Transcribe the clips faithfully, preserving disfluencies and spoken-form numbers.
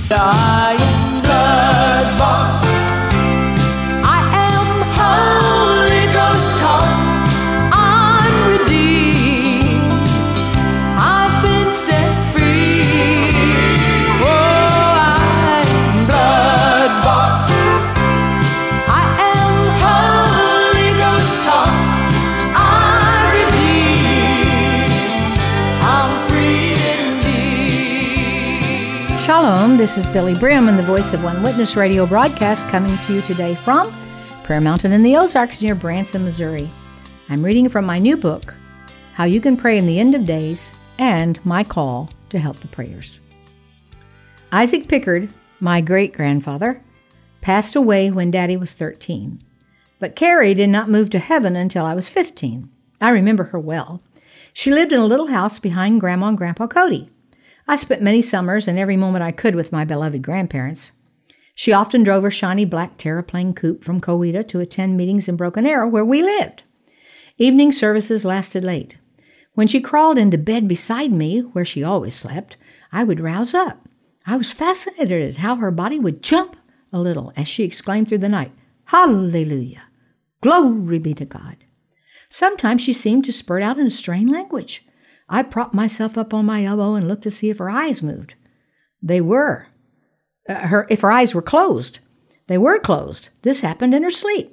I am blood-bought. I am Holy Ghost taught. I'm redeemed. I've been set free. Oh, I am blood-bought. I am Holy Ghost taught. I'm redeemed. I'm free indeed. Shalom, this is Billy Brim and the Voice of One Witness radio broadcast coming to you today from Prayer Mountain in the Ozarks near Branson, Missouri. I'm reading from my new book, How You Can Pray in the End of Days, and my call to help the prayers. Isaac Pickard, my great-grandfather, passed away when Daddy was thirteen, but Carrie did not move to heaven until I was fifteen. I remember her well. She lived in a little house behind Grandma and Grandpa Cody. I spent many summers and every moment I could with my beloved grandparents. She often drove her shiny black Terraplane coupe from Coweta to attend meetings in Broken Arrow, where we lived. Evening services lasted late. When she crawled into bed beside me, where she always slept, I would rouse up. I was fascinated at how her body would jump a little as she exclaimed through the night, "Hallelujah! Glory be to God!" Sometimes she seemed to spurt out in a strange language. I propped myself up on my elbow and looked to see if her eyes moved. They were. Uh, her, if her eyes were closed. They were closed. This happened in her sleep.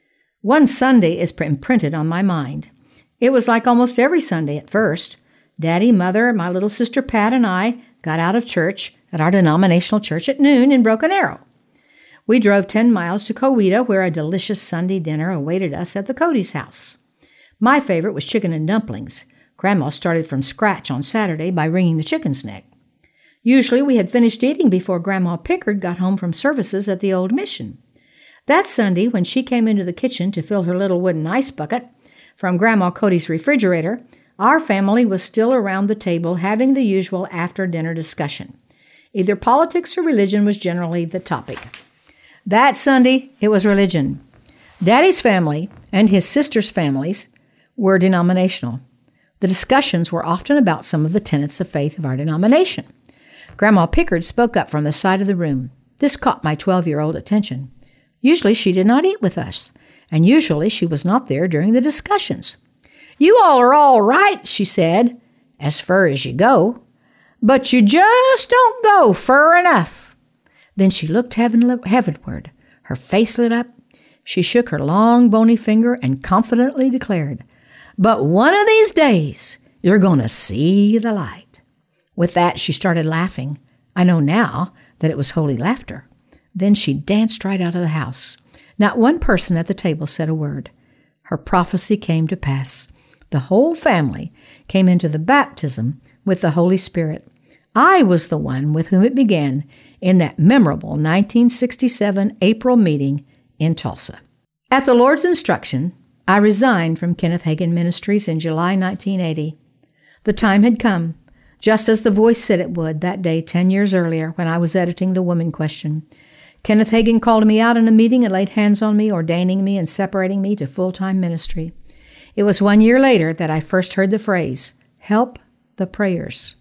One Sunday is imprinted on my mind. It was like almost every Sunday at first. Daddy, Mother, my little sister Pat, and I got out of church at our denominational church at noon in Broken Arrow. We drove ten miles to Coweta, where a delicious Sunday dinner awaited us at the Cody's house. My favorite was chicken and dumplings. Grandma started from scratch on Saturday by wringing the chicken's neck. Usually we had finished eating before Grandma Pickard got home from services at the old mission. That Sunday, when she came into the kitchen to fill her little wooden ice bucket from Grandma Cody's refrigerator, our family was still around the table having the usual after-dinner discussion. Either politics or religion was generally the topic. That Sunday, it was religion. Daddy's family and his sister's families were denominational. The discussions were often about some of the tenets of faith of our denomination. Grandma Pickard spoke up from the side of the room. This caught my twelve-year-old attention. Usually she did not eat with us, and usually she was not there during the discussions. "You all are all right," she said, "as fur as you go, but you just don't go fur enough." Then she looked heaven, heavenward. Her face lit up. She shook her long, bony finger and confidently declared, "But one of these days, you're going to see the light." With that, she started laughing. I know now that it was holy laughter. Then she danced right out of the house. Not one person at the table said a word. Her prophecy came to pass. The whole family came into the baptism with the Holy Spirit. I was the one with whom it began in that memorable nineteen sixty-seven April meeting in Tulsa. At the Lord's instruction, I resigned from Kenneth Hagin Ministries in July nineteen eighty. The time had come, just as the voice said it would that day ten years earlier when I was editing The Woman Question. Kenneth Hagin called me out in a meeting and laid hands on me, ordaining me and separating me to full-time ministry. It was one year later that I first heard the phrase, "Help the prayers."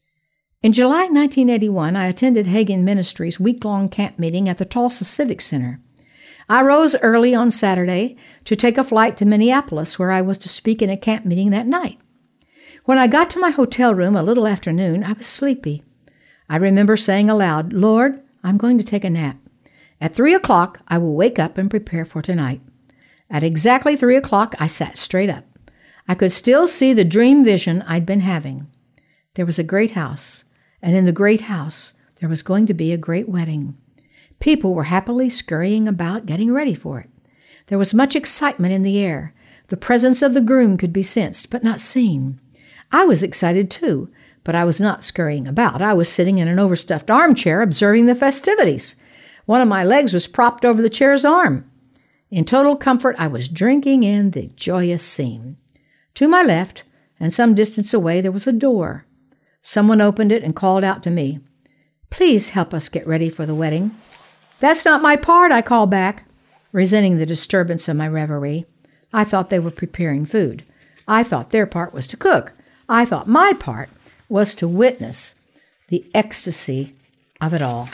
In July nineteen eighty-one, I attended Hagin Ministries' week-long camp meeting at the Tulsa Civic Center. I rose early on Saturday to take a flight to Minneapolis, where I was to speak in a camp meeting that night. When I got to my hotel room a little after noon, I was sleepy. I remember saying aloud, "Lord, I'm going to take a nap. At three o'clock, I will wake up and prepare for tonight." At exactly three o'clock, I sat straight up. I could still see the dream vision I'd been having. There was a great house, and in the great house, there was going to be a great wedding. People were happily scurrying about, getting ready for it. There was much excitement in the air. The presence of the groom could be sensed, but not seen. I was excited too, but I was not scurrying about. I was sitting in an overstuffed armchair observing the festivities. One of my legs was propped over the chair's arm. In total comfort, I was drinking in the joyous scene. To my left, and some distance away, there was a door. Someone opened it and called out to me, "Please help us get ready for the wedding." "That's not my part," I called back, resenting the disturbance of my reverie. I thought they were preparing food. I thought their part was to cook. I thought my part was to witness the ecstasy of it all.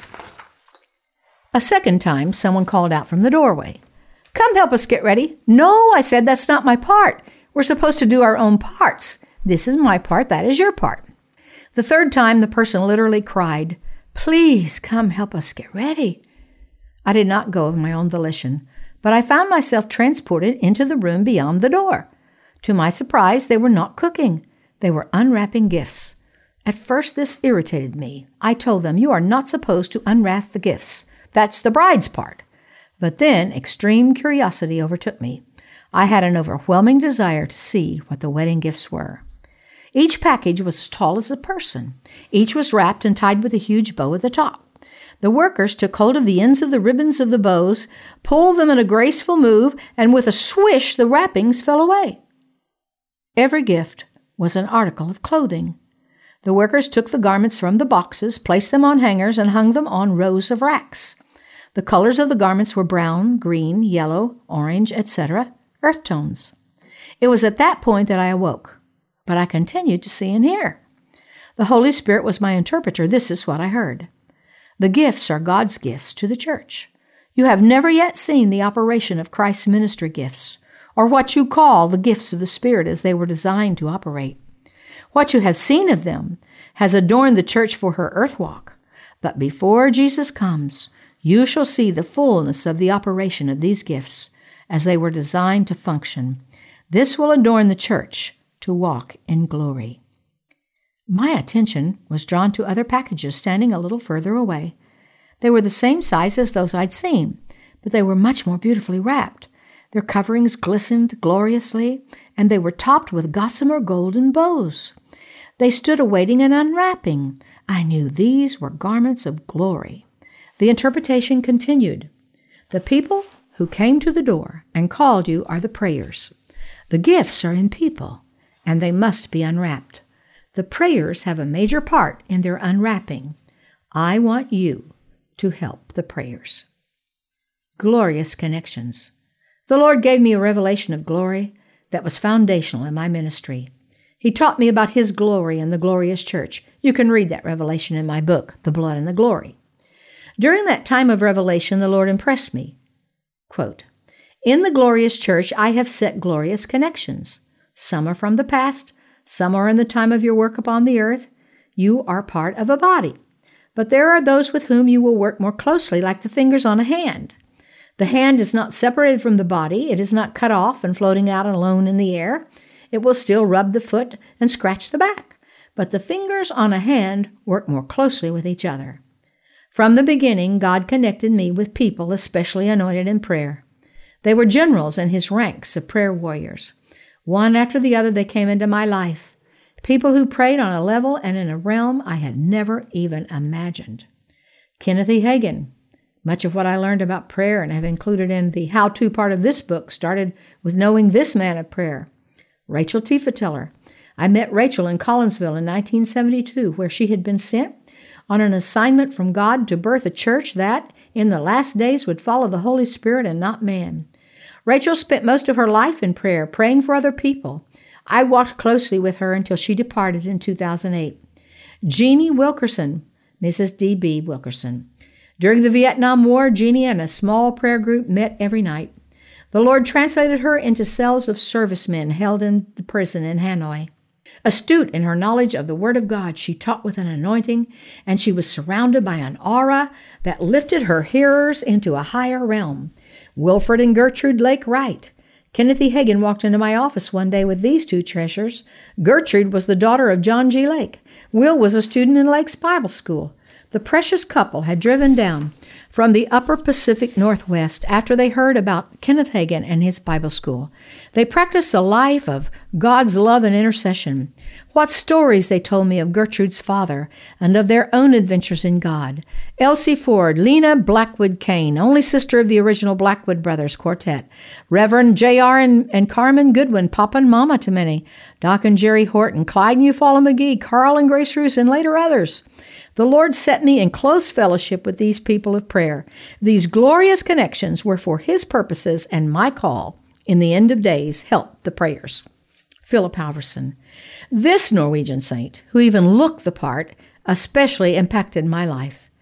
A second time, someone called out from the doorway, "Come help us get ready." "No," I said, "that's not my part. We're supposed to do our own parts. This is my part, that is your part." The third time, the person literally cried, "Please come help us get ready." I did not go of my own volition, but I found myself transported into the room beyond the door. To my surprise, they were not cooking. They were unwrapping gifts. At first, this irritated me. I told them, "You are not supposed to unwrap the gifts. That's the bride's part." But then extreme curiosity overtook me. I had an overwhelming desire to see what the wedding gifts were. Each package was as tall as a person. Each was wrapped and tied with a huge bow at the top. The workers took hold of the ends of the ribbons of the bows, pulled them in a graceful move, and with a swish, the wrappings fell away. Every gift was an article of clothing. The workers took the garments from the boxes, placed them on hangers, and hung them on rows of racks. The colors of the garments were brown, green, yellow, orange, et cetera, earth tones. It was at that point that I awoke, but I continued to see and hear. The Holy Spirit was my interpreter. This is what I heard. The gifts are God's gifts to the church. You have never yet seen the operation of Christ's ministry gifts, or what you call the gifts of the Spirit as they were designed to operate. What you have seen of them has adorned the church for her earth walk. But before Jesus comes, you shall see the fullness of the operation of these gifts as they were designed to function. This will adorn the church to walk in glory. My attention was drawn to other packages standing a little further away. They were the same size as those I'd seen, but they were much more beautifully wrapped. Their coverings glistened gloriously, and they were topped with gossamer golden bows. They stood awaiting an unwrapping. I knew these were garments of glory. The interpretation continued. The people who came to the door and called you are the prayers. The gifts are in people, and they must be unwrapped. The prayers have a major part in their unwrapping. I want you to help the prayers. Glorious connections. The Lord gave me a revelation of glory that was foundational in my ministry. He taught me about His glory and the glorious church. You can read that revelation in my book, The Blood and the Glory. During that time of revelation, the Lord impressed me. Quote, "In the glorious church, I have set glorious connections. Some are from the past, some are in the time of your work upon the earth. You are part of a body. But there are those with whom you will work more closely, like the fingers on a hand. The hand is not separated from the body. It is not cut off and floating out alone in the air. It will still rub the foot and scratch the back. But the fingers on a hand work more closely with each other. From the beginning, God connected me with people especially anointed in prayer. They were generals in His ranks of prayer warriors. One after the other, they came into my life. People who prayed on a level and in a realm I had never even imagined. Kenneth E. Hagin. Much of what I learned about prayer and have included in the how-to part of this book started with knowing this man of prayer. Rachel Tiefenteller. I met Rachel in Collinsville in nineteen seventy-two, where she had been sent on an assignment from God to birth a church that, in the last days, would follow the Holy Spirit and not man. Rachel spent most of her life in prayer, praying for other people. I walked closely with her until she departed in two thousand eight. Jeannie Wilkerson, Missus D B Wilkerson. During the Vietnam War, Jeannie and a small prayer group met every night. The Lord translated her into cells of servicemen held in the prison in Hanoi. Astute in her knowledge of the Word of God, she taught with an anointing, and she was surrounded by an aura that lifted her hearers into a higher realm. Wilfred and Gertrude Lake Wright. Kenneth E. Hagin walked into my office one day with these two treasures. Gertrude was the daughter of John G. Lake. Will was a student in Lake's Bible School. The precious couple had driven down from the upper Pacific Northwest after they heard about Kenneth Hagin and his Bible school. They practiced a life of God's love and intercession. What stories they told me of Gertrude's father and of their own adventures in God. Elsie Ford, Lena Blackwood Kane, only sister of the original Blackwood Brothers Quartet. Reverend J R and, and Carmen Goodwin, Papa and Mama to many. Doc and Jerry Horton, Clyde and Eufaula McGee, Carl and Grace Roos, and later others. The Lord set me in close fellowship with these people of prayer. These glorious connections were for His purposes, and my call in the end of days helped the prayers. Philip Halverson. This Norwegian saint, who even looked the part, especially impacted my life.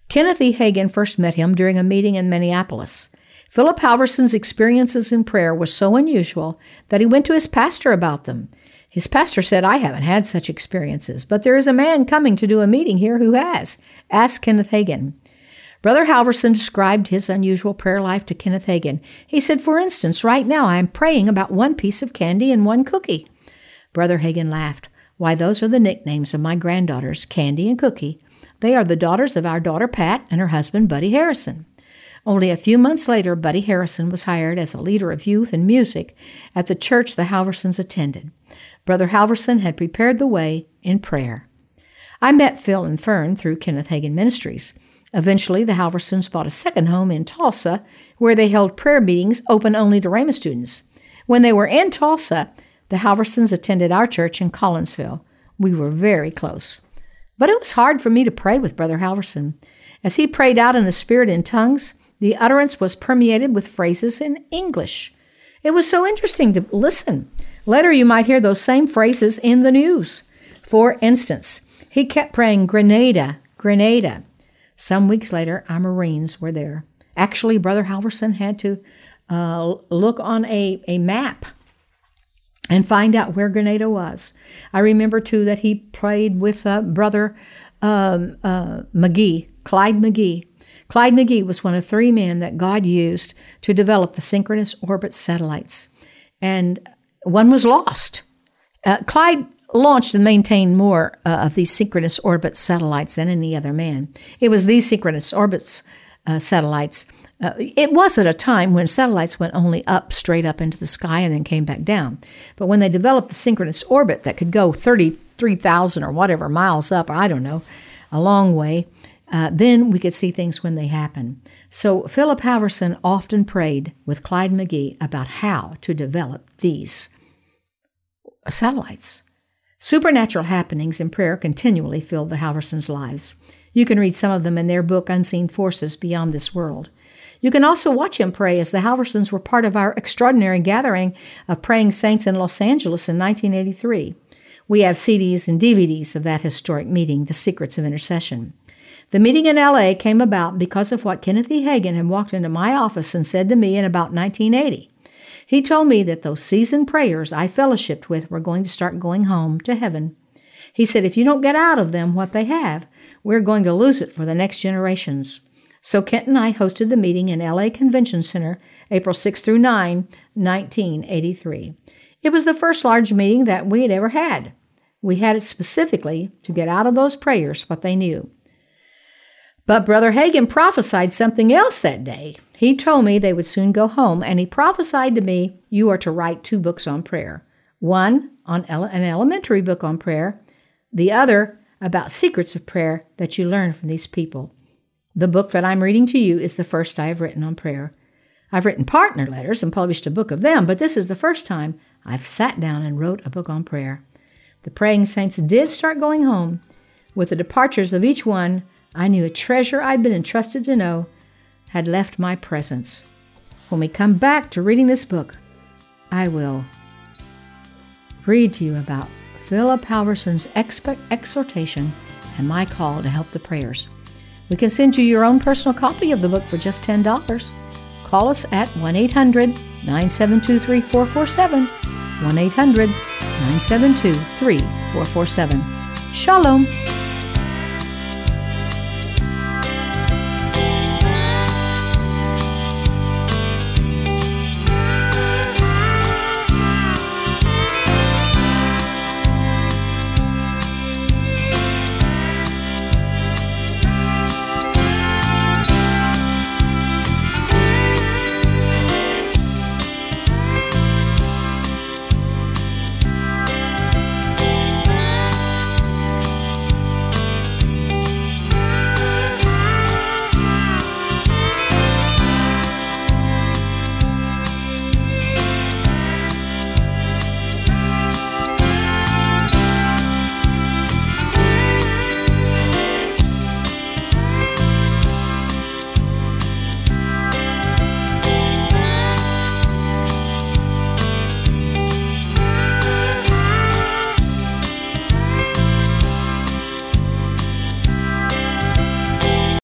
Kenneth E. Hagin first met him during a meeting in Minneapolis. Philip Halverson's experiences in prayer were so unusual that he went to his pastor about them. His pastor said, "I haven't had such experiences, but there is a man coming to do a meeting here who has. Ask Kenneth Hagin." Brother Halverson described his unusual prayer life to Kenneth Hagin. He said, "For instance, right now I am praying about one piece of candy and one cookie." Brother Hagin laughed. "Why, those are the nicknames of my granddaughters, Candy and Cookie. They are the daughters of our daughter Pat and her husband Buddy Harrison." Only a few months later, Buddy Harrison was hired as a leader of youth and music at the church the Halversons attended. Brother Halverson had prepared the way in prayer. I met Phil and Fern through Kenneth Hagin Ministries. Eventually, the Halversons bought a second home in Tulsa, where they held prayer meetings open only to Rhema students. When they were in Tulsa, the Halversons attended our church in Collinsville. We were very close. But it was hard for me to pray with Brother Halverson. As he prayed out in the Spirit in tongues, the utterance was permeated with phrases in English. It was so interesting to listen. Later, you might hear those same phrases in the news. For instance, he kept praying, "Grenada, Grenada." Some weeks later, our Marines were there. Actually, Brother Halverson had to uh, look on a, a map and find out where Grenada was. I remember, too, that he prayed with uh, Brother um, uh, McGee, Clyde McGee. Clyde McGee was one of three men that God used to develop the synchronous orbit satellites. And one was lost. Uh, Clyde launched and maintained more uh, of these synchronous orbit satellites than any other man. It was these synchronous orbits uh, satellites. Uh, it was at a time when satellites went only up, straight up into the sky and then came back down. But when they developed the synchronous orbit that could go thirty-three thousand or whatever miles up, or I don't know, a long way, uh, then we could see things when they happen. So Philip Halverson often prayed with Clyde McGee about how to develop these satellites. Supernatural happenings in prayer continually filled the Halversons' lives. You can read some of them in their book, Unseen Forces Beyond This World. You can also watch him pray, as the Halversons were part of our extraordinary gathering of praying saints in Los Angeles in nineteen eighty-three. We have C Ds and D V Ds of that historic meeting, The Secrets of Intercession. The meeting in L A came about because of what Kenneth E. Hagin had walked into my office and said to me in about nineteen eighty. He told me that those seasoned prayers I fellowshipped with were going to start going home to heaven. He said, if you don't get out of them what they have, we're going to lose it for the next generations. So Kent and I hosted the meeting in L A Convention Center, April sixth through ninth, nineteen eighty-three. It was the first large meeting that we had ever had. We had it specifically to get out of those prayers what they knew. But Brother Hagin prophesied something else that day. He told me they would soon go home, and he prophesied to me, you are to write two books on prayer. One on ele- an elementary book on prayer, the other about secrets of prayer that you learn from these people. The book that I'm reading to you is the first I have written on prayer. I've written partner letters and published a book of them, but this is the first time I've sat down and wrote a book on prayer. The praying saints did start going home. With the departures of each one, I knew a treasure I'd been entrusted to know had left my presence. When we come back to reading this book, I will read to you about Philip Halverson's expe- exhortation and my call to help the prayers. We can send you your own personal copy of the book for just ten dollars. Call us at one eight hundred nine seven two three four four seven, one eight hundred nine seven two three four four seven. Shalom.